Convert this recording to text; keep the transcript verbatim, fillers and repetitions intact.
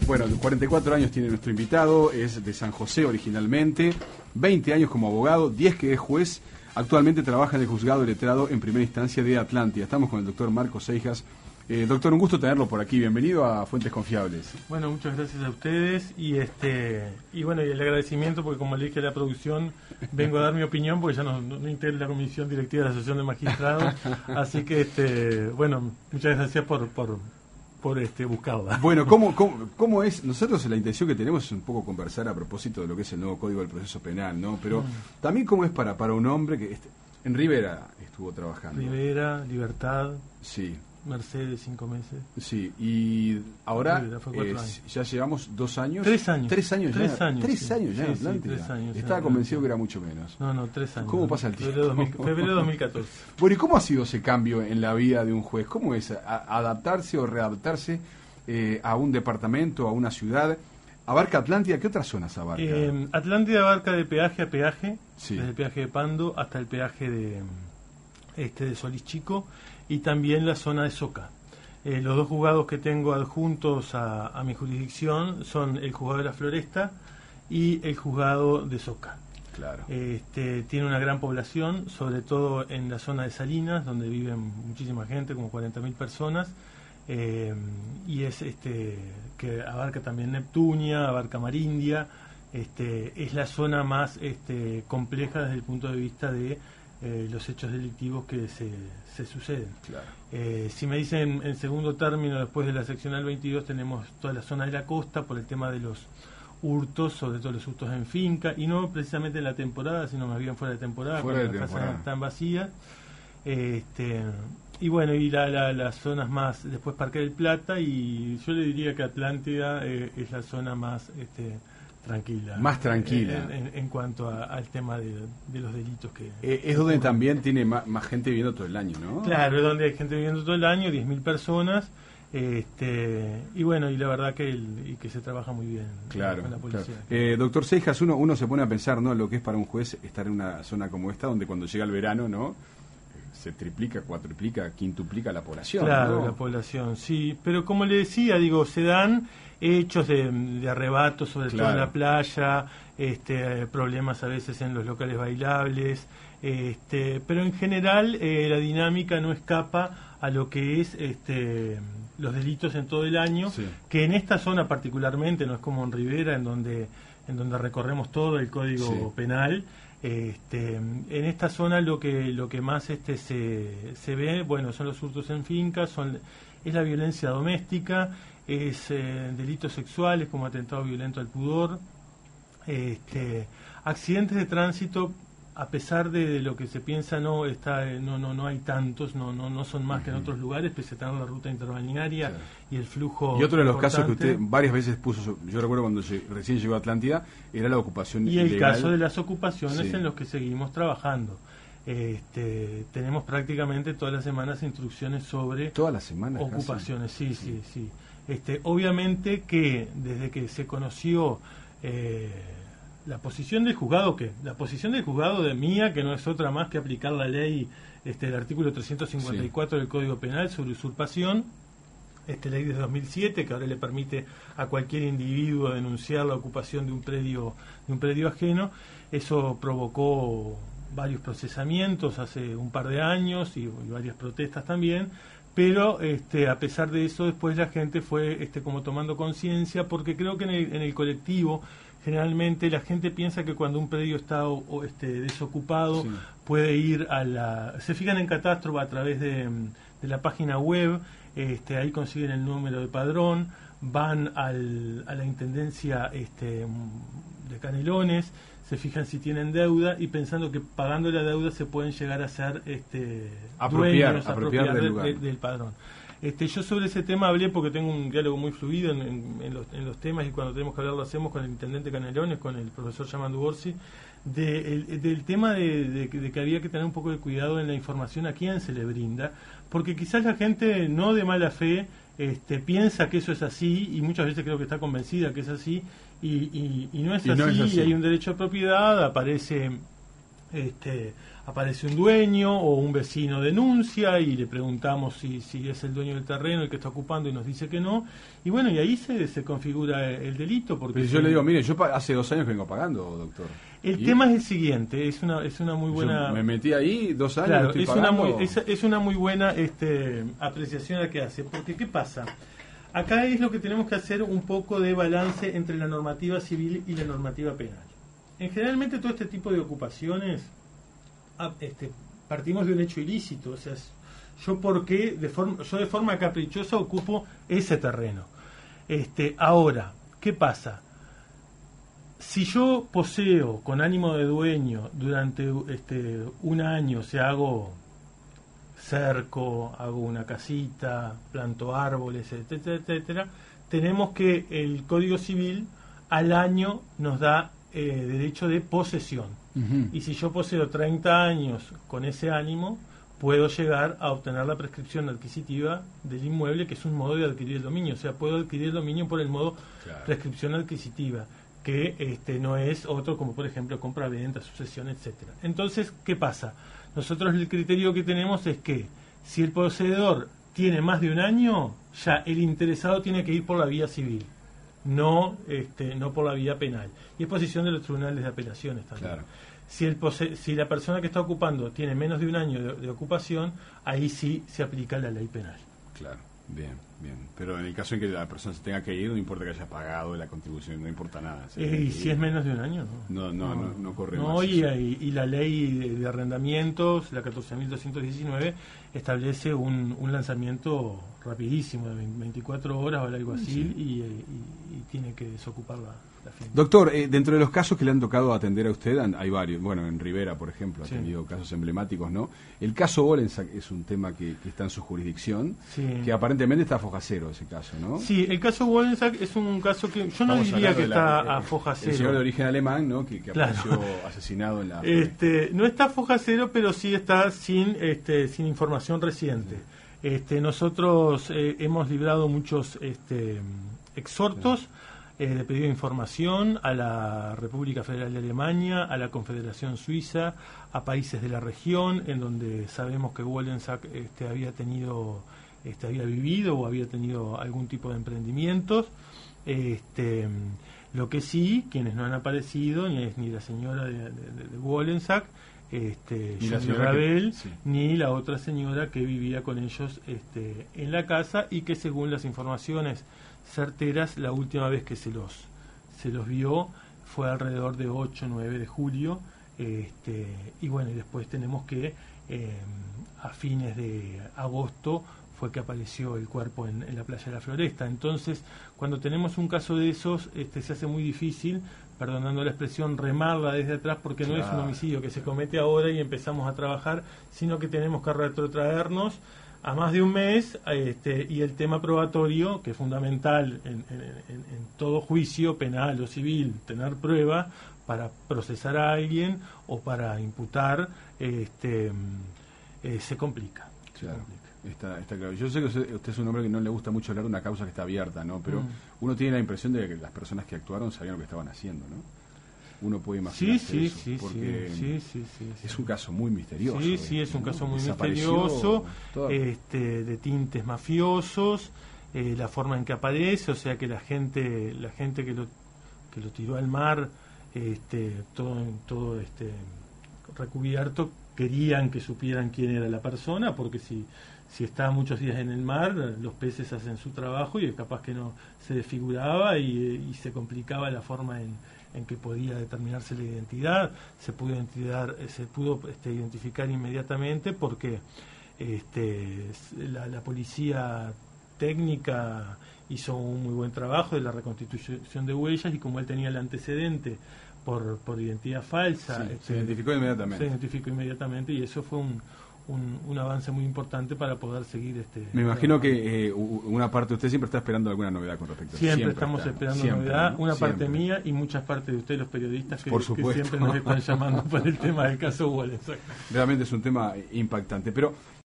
Bueno, cuarenta y cuatro años tiene nuestro invitado, es de San José originalmente, veinte años como abogado, diez que es juez, actualmente trabaja en el juzgado de letrado en primera instancia de Atlántida. Estamos con el doctor Marcos Seijas. Eh, doctor, un gusto tenerlo por aquí, bienvenido a Fuentes Confiables. Bueno, muchas gracias a ustedes y este y bueno, y el agradecimiento porque como le dije a la producción, vengo a dar mi opinión porque ya no, no, no integro la comisión directiva de la Asociación de Magistrados, así que este bueno, muchas gracias por... por por este buscarla. Bueno, ¿cómo, cómo, ¿cómo es? Nosotros la intención que tenemos es un poco conversar a propósito de lo que es el nuevo Código del Proceso Penal, ¿no? Pero mm. también cómo es para, para un hombre que... Este, en Rivera estuvo trabajando. Rivera, Libertad. Sí. Mercedes, cinco meses. Sí, y ahora eh, ya llevamos dos años. Tres años. Tres años tres ya. Años, tres sí. años ya sí, en Atlántida. Sí, tres años Estaba convencido que era mucho menos. No, no, tres años. ¿Cómo pasa el tiempo? Febrero de dos mil catorce. Bueno, ¿y cómo ha sido ese cambio en la vida de un juez? ¿Cómo es a, adaptarse o readaptarse eh, a un departamento, a una ciudad? ¿Abarca Atlántida? ¿Qué otras zonas abarca? Eh, Atlántida abarca de peaje a peaje, sí. Desde el peaje de Pando hasta el peaje de, este, de Solís Chico y también la zona de Soca. Eh, los dos juzgados que tengo adjuntos a, a mi jurisdicción son el juzgado de la Floresta y el juzgado de Soca. Claro. Este, tiene una gran población, sobre todo en la zona de Salinas, donde viven muchísima gente, como cuarenta mil personas, eh, y es este que abarca también Neptunia, abarca Marindia, este, es la zona más este, compleja desde el punto de vista de Eh, los hechos delictivos que se, se suceden. Claro. Eh, si me dicen en segundo término, después de la seccional veintidós, tenemos toda la zona de la costa por el tema de los hurtos, sobre todo los hurtos en finca, y no precisamente en la temporada, sino más bien fuera de temporada, fuera cuando de las temporada. casas están vacías. Este, y bueno, y la, la, las zonas más, después Parque del Plata, y yo le diría que Atlántida eh, es la zona más... Este, tranquila. Más tranquila. En, en, en cuanto a, al tema de, de los delitos que... Eh, es donde también tiene más, más gente viviendo todo el año, ¿no? Claro, es donde hay gente viviendo todo el año, diez mil personas, este y bueno, y la verdad que el, y que se trabaja muy bien claro, con la policía. Claro. Eh, doctor Seijas, uno, uno se pone a pensar, ¿no?, lo que es para un juez estar en una zona como esta, donde cuando llega el verano, ¿no?, se triplica, cuatriplica, quintuplica la población. Claro, ¿no? la población, sí. Pero como le decía, digo, se dan hechos de, de arrebato, sobre claro. todo en la playa, este, problemas a veces en los locales bailables, este, pero en general eh, la dinámica no escapa a lo que es este, los delitos en todo el año, sí. Que en esta zona particularmente, no es como en Rivera, en donde, en donde recorremos todo el Código sí. Penal. Este, en esta zona lo que lo que más este se, se ve, bueno, son los hurtos en fincas, son es la violencia doméstica, es eh, delitos sexuales como atentado violento al pudor, este, accidentes de tránsito. A pesar de, de lo que se piensa, no está no no no hay tantos, no no no son más uh-huh. que en otros lugares, pese a tener la ruta interbalnearia claro. y el flujo. Y otro de los importante. casos que usted varias veces puso, yo recuerdo cuando recién llegó a Atlántida, era la ocupación y ilegal. Y el caso de las ocupaciones sí. en los que seguimos trabajando. Este, tenemos prácticamente todas las semanas instrucciones sobre todas las semanas ocupaciones, casi. sí, sí, sí. sí. Este, obviamente que desde que se conoció eh, la posición del juzgado, que la posición del juzgado de mía, que no es otra más que aplicar la ley, este, el artículo trescientos cincuenta y cuatro sí. del Código Penal sobre usurpación, este, ley de dos mil siete, que ahora le permite a cualquier individuo denunciar la ocupación de un predio, de un predio ajeno. Eso provocó varios procesamientos hace un par de años y, y varias protestas también. Pero este, a pesar de eso, después la gente fue este, como tomando conciencia, porque creo que en el, en el colectivo generalmente la gente piensa que cuando un predio está o, o, este, desocupado sí. puede ir a la... Se fijan en Catastro a través de, de la página web, este, ahí consiguen el número de padrón, van al, a la Intendencia este, de Canelones, se fijan si tienen deuda y pensando que pagando la deuda se pueden llegar a ser este, apropiar, dueños, apropiar, apropiar del, de, de, del padrón. Este, yo sobre ese tema hablé porque tengo un diálogo muy fluido en, en, en, los, en los temas y cuando tenemos que hablar lo hacemos con el intendente Canelones, con el profesor Yamandu Borsi, de, el, del tema de, de, de que había que tener un poco de cuidado en la información a quién se le brinda, porque quizás la gente no de mala fe este, piensa que eso es así y muchas veces creo que está convencida que es así y, y, y, no, es y así, no es así, y hay un derecho de propiedad, aparece... Este, aparece un dueño o un vecino denuncia y le preguntamos si, si es el dueño del terreno el que está ocupando y nos dice que no. Y bueno, y ahí se, se configura el delito. Porque Pero yo si, le digo, mire, yo hace dos años que vengo pagando, doctor. El ¿Y? tema es el siguiente, es una es una muy buena... Yo me metí ahí dos años, claro, estoy es pagando. una muy, es, es una muy buena este, apreciación la que hace, porque ¿qué pasa? Acá es lo que tenemos que hacer un poco de balance entre la normativa civil y la normativa penal. En generalmente todo este tipo de ocupaciones este, partimos de un hecho ilícito, o sea, yo porque de forma, yo de forma caprichosa ocupo ese terreno. Este, ahora, ¿qué pasa? Si yo poseo con ánimo de dueño durante este, un año, o sea, hago cerco, hago una casita, planto árboles, etcétera, etcétera, tenemos que el Código Civil al año nos da eh, derecho de posesión. Uh-huh. Y si yo poseo treinta años con ese ánimo, puedo llegar a obtener la prescripción adquisitiva del inmueble, que es un modo de adquirir el dominio. O sea, puedo adquirir el dominio por el modo claro. prescripción adquisitiva, que este no es otro como, por ejemplo, compra-venta, sucesión, etcétera. Entonces, ¿qué pasa? Nosotros el criterio que tenemos es que si el poseedor tiene más de un año, ya el interesado tiene que ir por la vía civil, no este no por la vía penal. Y es posición de los tribunales de apelaciones también. Claro. Si, el pose- si la persona que está ocupando tiene menos de un año de, de ocupación, ahí sí se aplica la ley penal. Claro, bien, bien. Pero en el caso en que la persona se tenga que ir, no importa que haya pagado la contribución, no importa nada. Eh, y si es menos de un año, no. No, no, no, no, no corre no, más. Y, y, y la ley de, de arrendamientos, la catorce mil doscientos diecinueve, establece un, un lanzamiento rapidísimo, de veinticuatro horas o algo así, sí. y, y, y tiene que desocupar la, la finca. Doctor, eh, dentro de los casos que le han tocado atender a usted, hay varios. Bueno, en Rivera, por ejemplo, ha sí. tenido casos emblemáticos, ¿no? El caso Wolensack es un tema que, que está en su jurisdicción, sí. que aparentemente está a foja cero ese caso, ¿no? Sí, el caso Wolensack es un caso que yo no Vamos diría que está la, a foja cero. El señor de origen alemán, ¿no? Que, que claro. apareció asesinado en la... Este, no está a foja cero, pero sí está sin, este, sin información reciente. Sí. Este, nosotros eh, hemos librado muchos este, exhortos sí. eh, de pedido de información a la República Federal de Alemania, a la Confederación Suiza, a países de la región, en donde sabemos que Wolensack este, había tenido, este, había vivido o había tenido algún tipo de emprendimientos. Este, lo que sí, quienes no han aparecido, ni es ni la señora de, de, de Wolensack, este, ni la señora Rabel, que, sí. ni la otra señora que vivía con ellos este, en la casa y que según las informaciones certeras la última vez que se los se los vio fue alrededor de ocho o nueve de julio este, y bueno, y después tenemos que eh, a fines de agosto fue que apareció el cuerpo en, en la playa de la Floresta. Entonces, cuando tenemos un caso de esos, este, se hace muy difícil, perdonando la expresión, remarla desde atrás, porque claro, no es un homicidio que se comete ahora y empezamos a trabajar, sino que tenemos que retrotraernos a más de un mes, este, y el tema probatorio, que es fundamental en, en, en, en todo juicio penal o civil, tener prueba para procesar a alguien o para imputar, este, eh, se complica. Claro. Se complica. Está, está claro. Yo sé que usted, usted es un hombre que no le gusta mucho hablar de una causa que está abierta, ¿no? Pero mm. uno tiene la impresión de que las personas que actuaron sabían lo que estaban haciendo, ¿no? Uno puede imaginar sí, sí, eso, sí, porque sí, sí, sí, es sí. un caso muy misterioso. Sí, sí, es un ¿no? caso muy Desapareció misterioso, todo. este, de tintes mafiosos, eh, la forma en que aparece, o sea que la gente, la gente que lo que lo tiró al mar, este, todo, todo este recubierto, querían que supieran quién era la persona, porque si si está muchos días en el mar, los peces hacen su trabajo y capaz que no se desfiguraba y, y se complicaba la forma en, en que podía determinarse la identidad. Se pudo identificar, se pudo este, identificar inmediatamente porque este, la, la policía técnica hizo un muy buen trabajo de la reconstitución de huellas, y como él tenía el antecedente por, por identidad falsa, sí, este, se identificó inmediatamente. Se identificó inmediatamente y eso fue un Un, un avance muy importante para poder seguir este. Me imagino que eh, una parte de usted siempre está esperando alguna novedad con respecto a eso. Siempre, siempre estamos está, esperando siempre, novedad, ¿no? una Siempre. parte mía y muchas partes de ustedes, los periodistas, que, Por que supuesto. siempre nos están llamando por el tema del caso Wolensack. Realmente es un tema impactante, pero